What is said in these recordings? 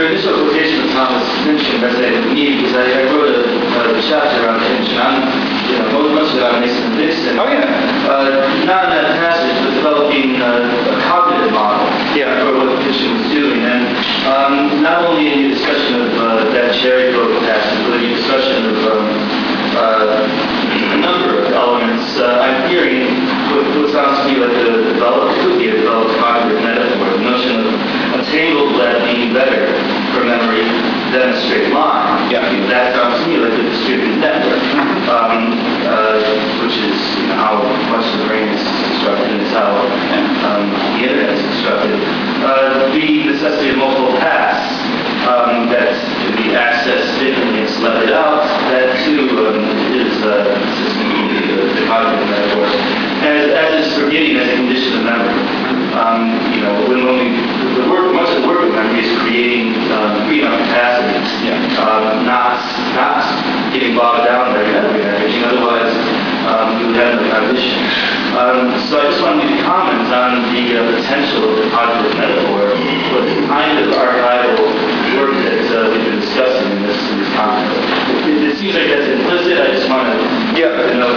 your initial quotation of Thomas Pynchon resonated with me because I wrote a chapter on Pynchon. Most of it on Mason and Dixon. Oh, yeah. Not in that passage, but developing a cognitive model for what Pynchon was doing. And not only in your discussion of that cherry book passage, but in your discussion of a number of elements, I'm hearing what sounds to me like could be a developed cognitive metaphor, the notion of a tangled web being better for memory than a straight line. That sounds to me like a distributed network, which is how much the brain is constructed and how the internet is constructed. The necessity of multiple paths that can be accessed differently and selected out, that too is consistent with the cognitive metaphor. As is forgetting as a condition of memory. Much of the work of memory is freeing up capacity, not getting bogged down by memory energy. Otherwise, we would have no cognition. So I just wanted you to comment on the potential of the cognitive metaphor, what kind of archival work that we've been discussing in this context. It seems like that's implicit. I just want to know.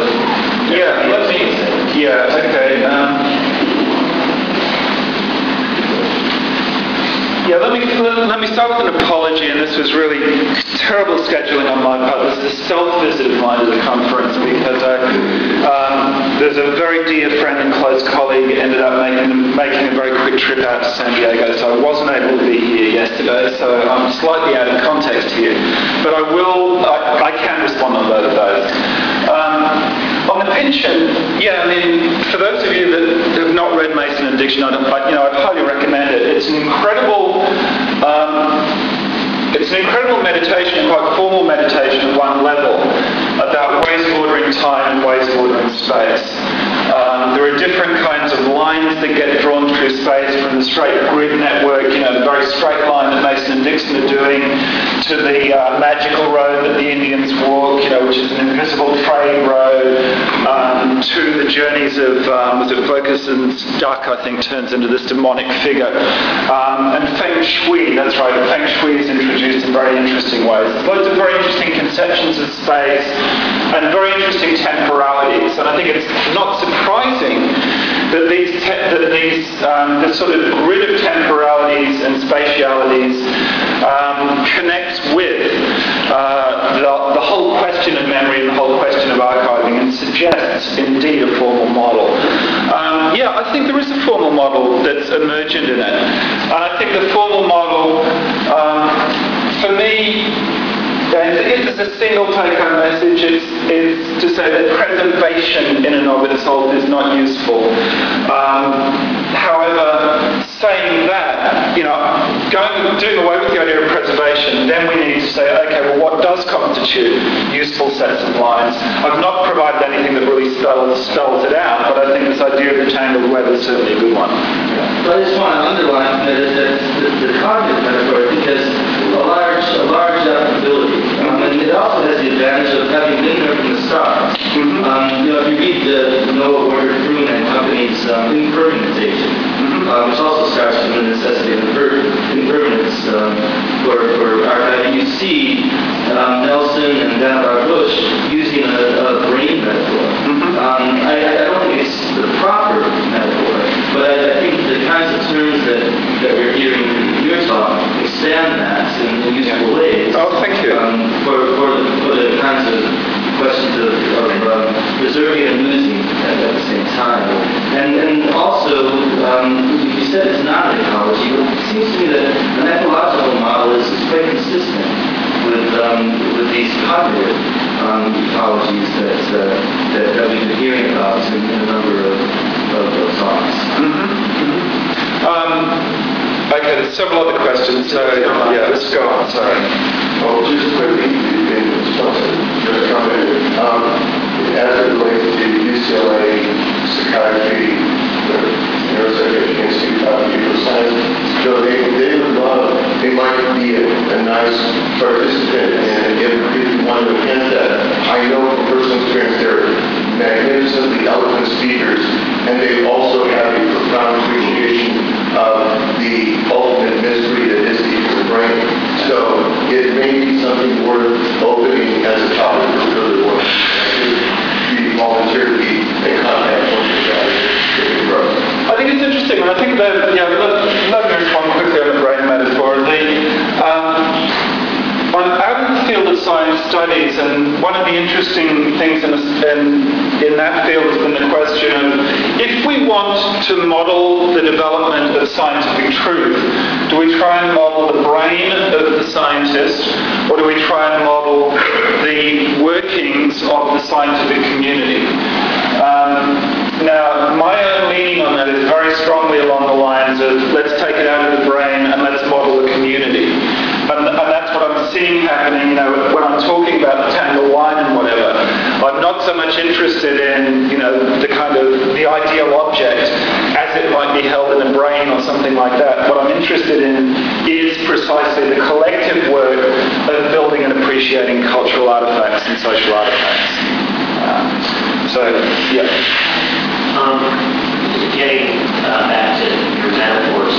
Let me start with an apology, and this was really terrible scheduling on my part. This is a stealth visit of mine to the conference because there's a very dear friend and close colleague ended up making a very quick trip out to San Diego, so I wasn't able to be here yesterday, so I'm slightly out of context here. But I can respond on both of those. On the Pynchon, for those of you that have not read Mason and Dixon, I'd highly recommend it. It's an incredible meditation, quite formal meditation at one level, about ways of ordering time and ways of ordering space. There are different kinds of lines that get drawn through space, from the straight grid network, the very straight line that Mason and Dixon are doing, to the magical road that the Indians walk, which is an invisible trade road, to the journeys of, was it Wilkinson's duck, I think, turns into this demonic figure. And Feng Shui, that's right, Feng Shui is introduced in very interesting ways. There's loads of very interesting conceptions of space and very interesting temporalities, and I think it's not surprising that this sort of grid of temporalities and spatialities connects with the whole question of memory and the whole question of archiving, and suggests indeed a formal model. I think there is a formal model that's emergent in it. And I think the formal model, for me, and if there's a single take-home message, is to say that preservation in and of itself is not useful. However, saying that, doing away with the idea of preservation, then we need to say, okay, well, what does constitute useful sets of lines? I've not provided anything that really spells it out, but I think this idea of the tangled web is certainly a good one. But I just want to underline that the cognitive metaphor, I think, has a large applicability. And it also has the advantage of having been there from the start. If you read the Noah Werner Fruin and Company's Impermanentation, which also starts from the necessity of impermanence for archiving, you see Nelson and Vannevar Bush using a brain metaphor. I don't think it's the proper metaphor, but I think the kinds of terms that we're hearing in your talk expand that in useful ways. Oh, thank you. For the kinds of questions of preserving and losing at the same time. And also, you said it's not an ecology, but it seems to me that an ecological model is quite consistent with these cognitive ecologies that we've been hearing about in a number of talks. Okay, there's several other questions, so let's go on, sorry. Well, just quickly, in response to your comment, as it relates to UCLA psychiatry, the Neuropsychiatric Institute of Behavioral Science, they might be a nice participant, and if you want to enhance that, I know from personal experience they're magnificently eloquent speakers, and they also have a profound appreciation of the ultimate mystery that is the human brain. So it may be something worth opening as a topic for further work. You volunteer to be in contact with your guys if it grows. I think it's interesting, and I think that, let me respond quickly on the brain metaphor. I'm out in the field of science studies, and one of the interesting things in that field has been the question of, if we want to model the development of scientific truth, do we try and model the brain of the scientist, or do we try and model the workings of the scientific community? Now, my own leaning on that is very strongly along the lines of, let's take it out of the brain and let's model the community. And that's what I'm seeing happening, when I'm talking about the tangled line and whatever. I'm not so much interested in, the ideal object as it might be held in a brain or something like that. What I'm interested in is precisely the collective work of building and appreciating cultural artifacts and social artifacts. Getting back to your metaphors,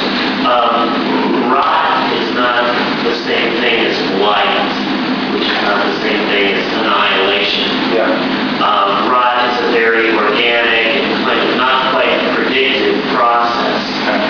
rot is not the same thing as blight, which is not the same thing as annihilation. Rot is a very organic and kind of not quite predictive process.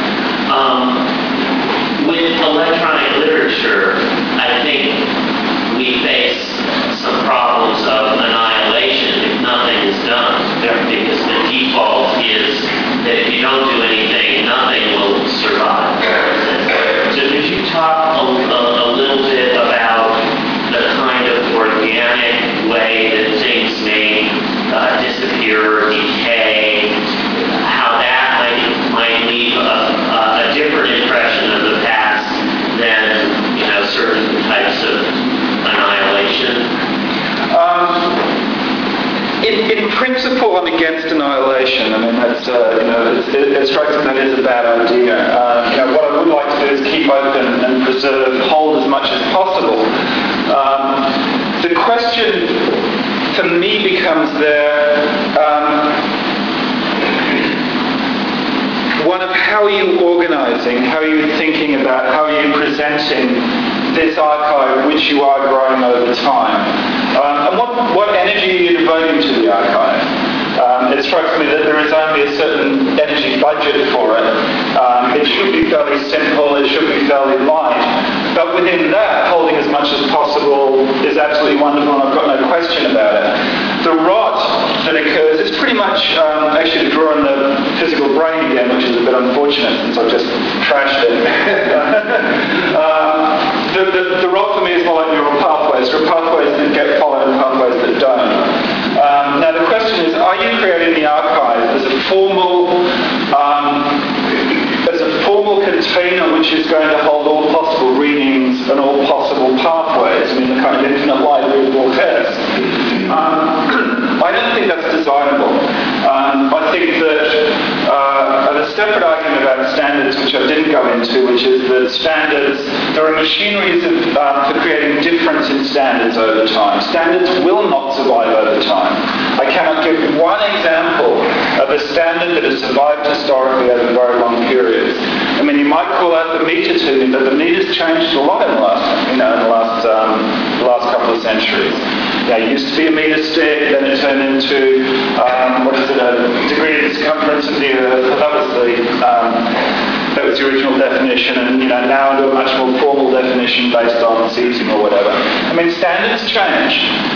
With electronic literature, I think we face some problems of annihilation if nothing is done. Because the default is that if you don't do anything, nothing will survive. So could you talk a little bit about the kind of organic way that things may disappear or decay, how that might leave a different impression of the past than certain types of annihilation? In principle, I'm against annihilation. I mean, that's it strikes me that is a bad idea. What I would like to do is keep open and preserve, hold as much as possible. The question for me becomes one of how are you organising, how are you thinking about, how are you presenting this archive which you are growing over time? And what energy are you devoting to the archive? It strikes me that there is only a certain energy budget for it. It should be fairly simple, it should be fairly light. But within that, holding as much as possible is absolutely wonderful, and I've got no question about it. The rot that occurs, it's pretty much, actually to draw on the physical brain again, which is a bit unfortunate since I've just trashed it. The rot for me is more like neural pathways. There are pathways that get followed and pathways that don't. Now the question is, are you creating the archive as a formal container which is going to hold all possible readings and all possible pathways? I mean, the kind of infinite library of Voltaire. I don't think that's desirable. I think that a separate argument about standards, which I didn't go into, which is that standards, there are machineries for creating difference in standards over time. Standards will not survive over time. I cannot give one example of a standard that has survived historically over very long periods. I mean, you might call out the meter to me, but the meter's changed a lot in the last couple of centuries. It used to be a meter stick, then it turned into a degree of circumference of the Earth. That was the original definition, and now into a much more formal definition based on cesium or whatever. I mean, standards change.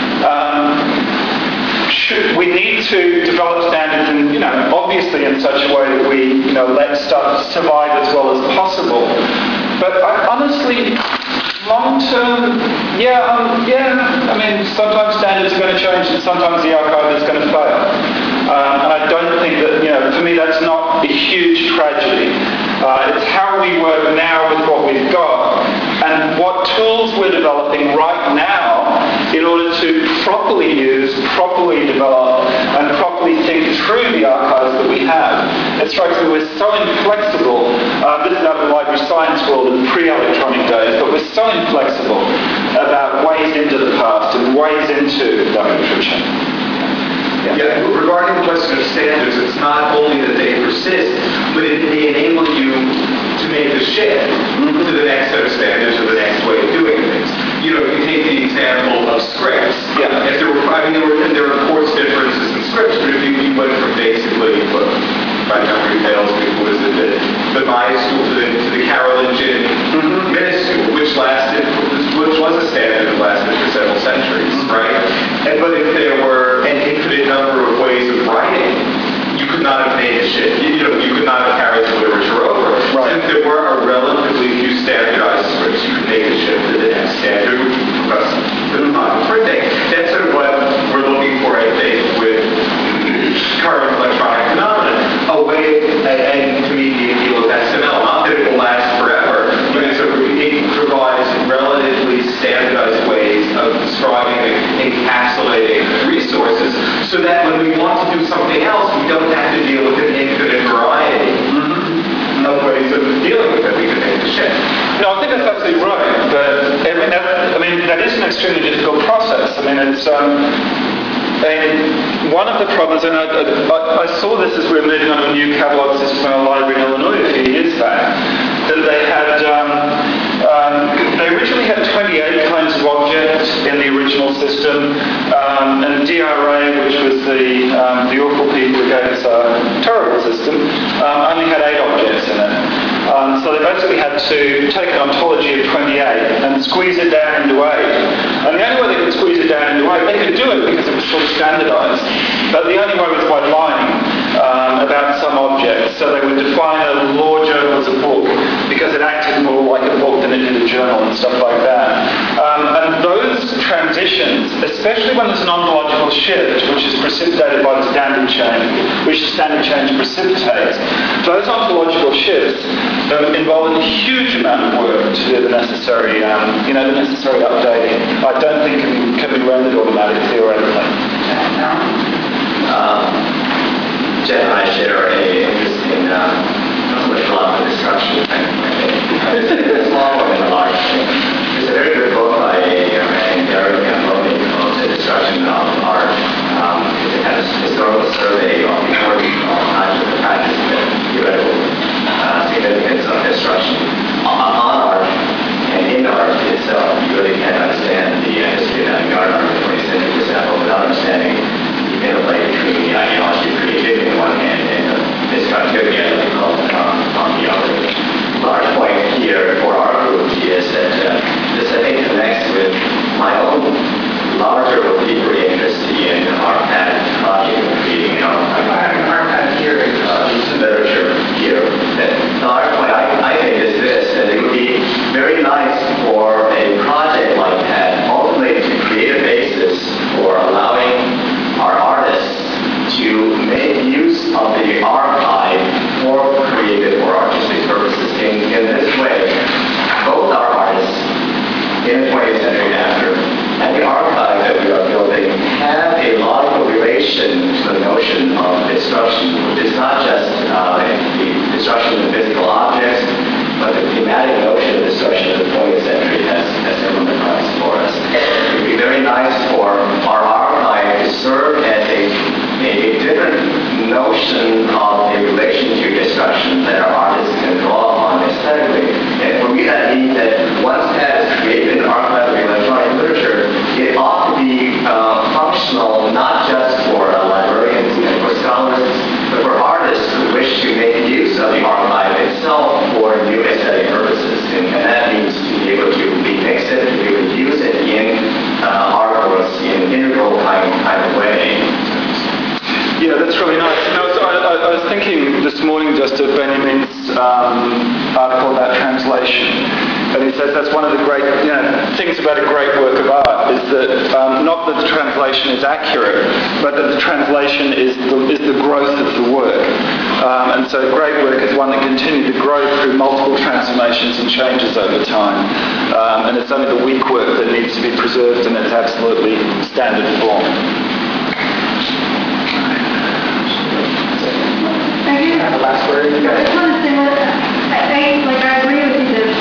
We need to develop standards, and obviously in such a way that we let stuff survive as well as possible. But honestly, long term, I mean, sometimes standards are going to change, and sometimes the archive is going to fail. And I don't think that, for me, that's not a huge tragedy. It's how we work now with what we've got, and what tools we're developing right now in order to properly use, properly develop, and properly think through the archives that we have. It strikes me we're so inflexible. This is out of the library science world in pre-electronic days, but we're so inflexible about ways into the past and ways into that literature. Yeah, regarding the question of standards, it's not only that they persist, but they enable you to make the shift to the next set of standards or the next way of doing if you take the example of scripts, Yeah. if there were, I mean, there were of course differences in scripts, but if you went from basically, what, my memory fails me, what is it, the Maya school to the Carolingian minuscule, which was a standard that lasted for several centuries, right? But if there were an infinite number of ways of writing, you could not have made a shift. You could not have carried the literature over. Right. Since there were a relatively few standardized scripts, you could make a shift to the next standard plus the modern printing. That's sort of what we're looking for, I think, with current electronic phenomenon. A way, and to me, the appeal of XML, not that it will last forever, but it provides relatively standardized ways of describing and encapsulating resources so that when we want to do something else, we don't have to deal with an infinite variety of ways of dealing with it. We can make the shift. No, I think that's absolutely right. But I mean, that is an extremely difficult process. I mean, it's and one of the problems, and I saw this as we were moving on to a new catalog system in a library in Illinois a few years back, that they had, they originally had 28 kinds of objects in the original system, and DRA, which was the awful people who gave us a terrible system, only had 8 objects in it. So they basically had to take an ontology of 28 and squeeze it down into 8. And the only way they could squeeze it down into 8, they could do it because it was sort of standardized. But the only way was by lying about some object. So they would define a law journal as a book because it acted more like a book than it did a journal and stuff like that. And those transitions, especially when there's an ontological shift, which is precipitated by the standard change, which the standard change precipitates, those ontological shifts involve a huge amount of work to do the necessary, the necessary updating. I don't think can be rendered automatically theoretically. Jeff and I share an interest in not so much love and destruction. It's a small one and a large thing. There's a very good book by Gary Campbell called The Destruction of Art. It's a kind of historical survey of all kinds of the practice and theoretical significance of destruction on art and in art itself. You really can't understand the history of avant-garde art in the 20th century, for example, without understanding the interplay between the ideology of creativity on one hand and destructivity, as we call it, on the other. Large point here for our group is that this, I think, connects with my own larger or deeper interest in art pattern project and creating art pattern here, some literature here. The large point I think is this, that it would be very nice for a project like that ultimately to create a basis for allowing our artists to make use of the archive for creative or artistic purposes. In this way, both our artists in the 20th century and after, and the archive that we are building have a logical relation to the notion of destruction, which is not just the destruction of physical objects, but the thematic notion of destruction of the 20th century has implemented for us. It would be very nice for our archive to serve as a different notion of a relation to destruction that our artists can draw upon aesthetically. And for me, that means that once that is created in the archive of electronic literature, it ought to be functional not just for librarians and for scholars, but for artists who wish to make use of the archive itself for new aesthetic purposes. And that means to be able to remix it, to be able to use it in artworks in an integral kind of way. Yeah, that's really nice. And I was thinking this morning just of Benjamin's article about translation. And he says that's one of the great things about a great work of art is that not that the translation is accurate, but that the translation is the growth of the work. And so great work is one that continues to grow through multiple transformations and changes over time. And it's only the weak work that needs to be preserved in its absolutely standard form. I do have a last word. I just want to say I agree with you that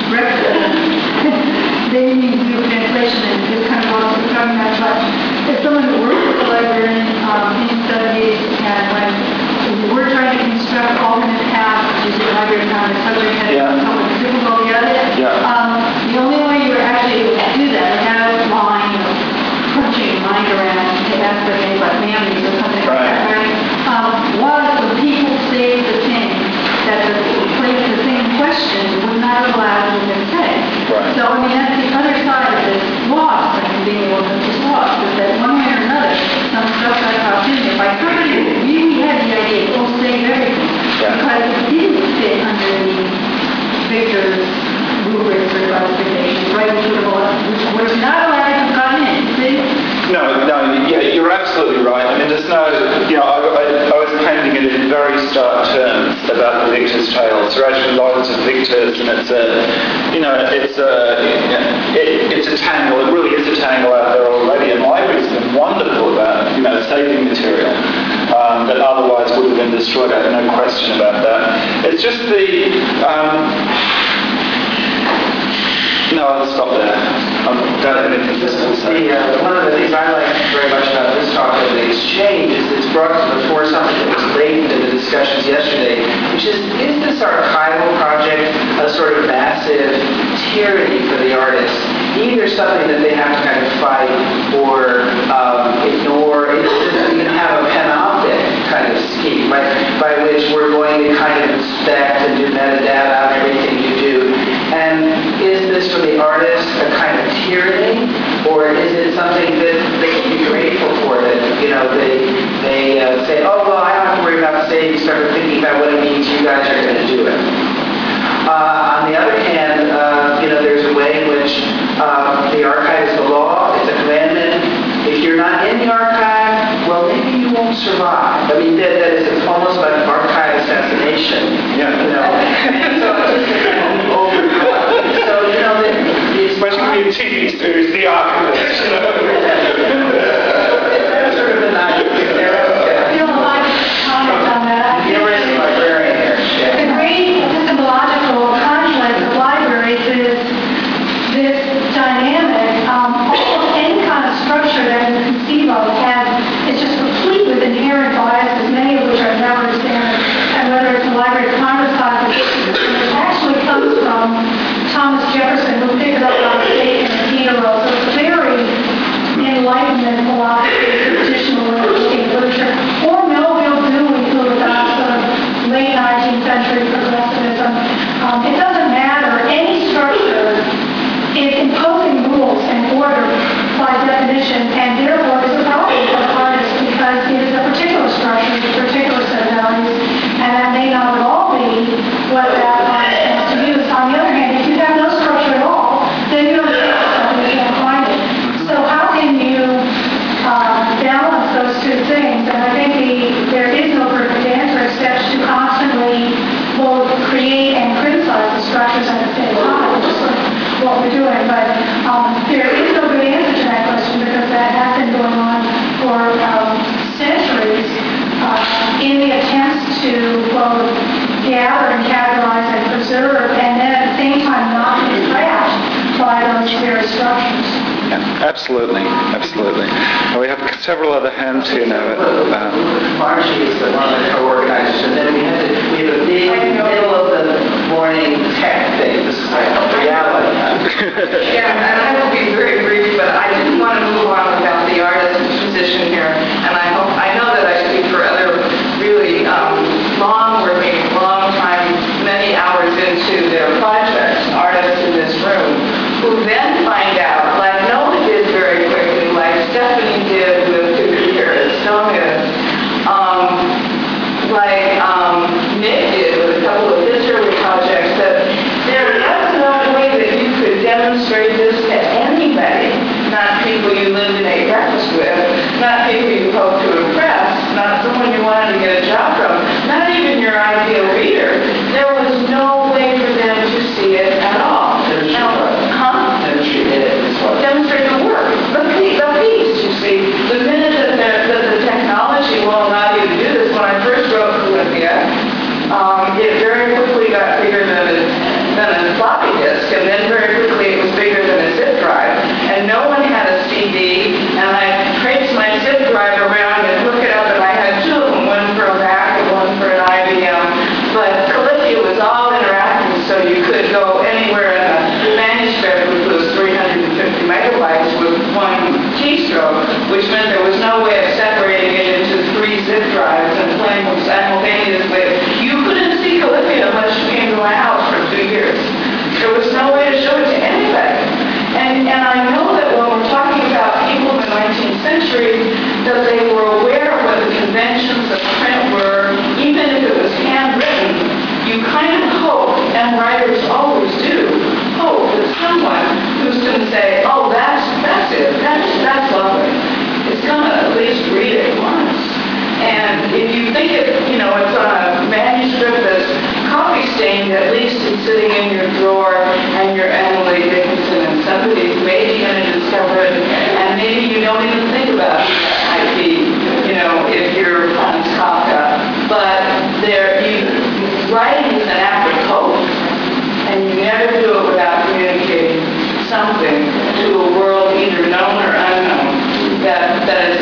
they need to do translation and this kind of what we're talking about, but as someone who works with a librarian in studies and when we're trying to construct alternate paths, which is the library kind of subject matter, somewhat difficult to get it. The only way you're actually able to do that Victor's rubrics or classifications, right, which not allowed to have gotten in, see? No, yeah, you're absolutely right. I mean, there's no, I was painting it in very stark terms about the Victor's Tales. There are actually loads of Victors, and it's a tangle. It really is a tangle out there already. And libraries have been wonderful about, saving material that otherwise would have been destroyed. I have no question about that. It's just no, I'll stop there. I don't have anything to say. One of the things I like very much about this talk of the exchange is it's brought to the fore something that was latent in the discussions yesterday, which is this archival project a sort of massive tyranny for the artists? Either something that they have to kind of fight or ignore, it doesn't even have a panoptic kind of scheme, by which we're going to kind of inspect and do metadata on everything you do. And is this for the artist a kind of tyranny, or is it something that they can be grateful for? That they say, oh well, I don't have to worry about saving. Start thinking about what it means. You guys are going to do it. On the other hand, there's a way in which the archive is the law. It's a commandment. If you're not in the archive, well, maybe you won't survive. I mean, that is it's almost like archive assassination. Yeah. Especially in TV series, The Archivist. That's sort of a nice Feel like comment on that. University librarian here. The great epistemological conflict of libraries is this dynamic. Almost any kind of structure that you conceive of is just complete with inherent biases, many of which are never standard. And whether it's a Library of Congress classification, it actually comes from Thomas Jefferson, who picked it up on the state and Hero. So it's very Enlightenment philosophy, traditional literature, or Melville Dewey, who was sort of late 19th century progressivism. It doesn't matter. Any structure is imposing rules and order by definition, and therefore is a problem for the artist because it is a particular structure, a particular set of values, and that may not at all be what that artist wants to use. On the other hand, if you have no structure at all, then you don't get something, you can't find it. So how can you balance those two things? And I think there is no perfect answer except to constantly both create and criticize the structures at the same time, which is sort of what we're doing. But there is no good answer to that question because that has been going on for centuries in the attempts to both gather and categorize and preserve, and then at the same time not be trashed by those very structures. Yeah, absolutely. Well, we have several other hands here now. Margie is one of the co-organizers, and then we have a big middle of the morning tech thing. This is like reality. Yeah, and I will be very brief, but I didn't want to move on without the artist's position here, and I know that I speak for other really long-working, long-time, many hours into their projects, artists in this room, who then find out, like Noah did very quickly, like Stephanie did with Computer Estonia, Nick did with a couple of his early projects, that there was no way that you could demonstrate this to anybody, not people you lived and ate breakfast with, not people you hoped to impress, not someone you wanted to get a job from, not even your ideal reader. There was no way for them to see it at all. Demonstrate the work, the piece, you see. The minute that the technology will allow you to do this, when I first wrote Olympia, it very quickly got bigger than a floppy disk, and then very quickly it was bigger than a zip drive, and no one had a CD, and I traced my zip drive around and looked it up, and I had two of them, one for a Mac and one for an IBM, but Calypso was all interactive, so you could go anywhere in a manuscript, which was 350 megabytes with one keystroke, which meant there was no way of separating it into 3 zip drives and playing them simultaneously. You couldn't see Calypso unless you came to my house for 2 years. There was no way to show it to anybody. And I know that when we're talking about people in the 19th century, that they were aware of what the conventions of print were, even if it was handwritten. You kind of hope, and writers always do hope that someone who's going to say, oh, that's it, that's lovely, is going to at least read it once. And if you think it's on a manuscript that's coffee stained, at least it's sitting in your drawer and you're Emily Dickinson and somebody's maybe going to discover it, and maybe you don't even think about it. If you're Franz Kafka. But writing is an act of hope, and you never do it without communicating something to a world either known or unknown that is